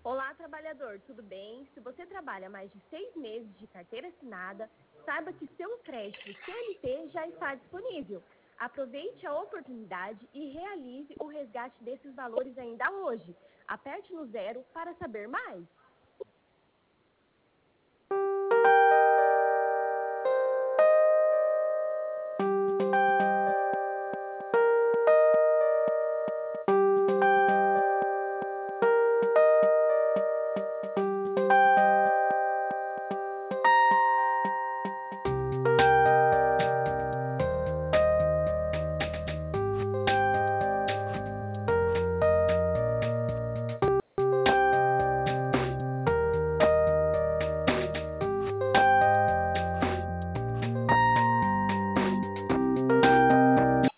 Olá, trabalhador, tudo bem? Se você trabalha mais de 6 meses de carteira assinada, saiba que seu crédito CLT já está disponível. Aproveite a oportunidade e realize o resgate desses valores ainda hoje. Aperte no zero para saber mais.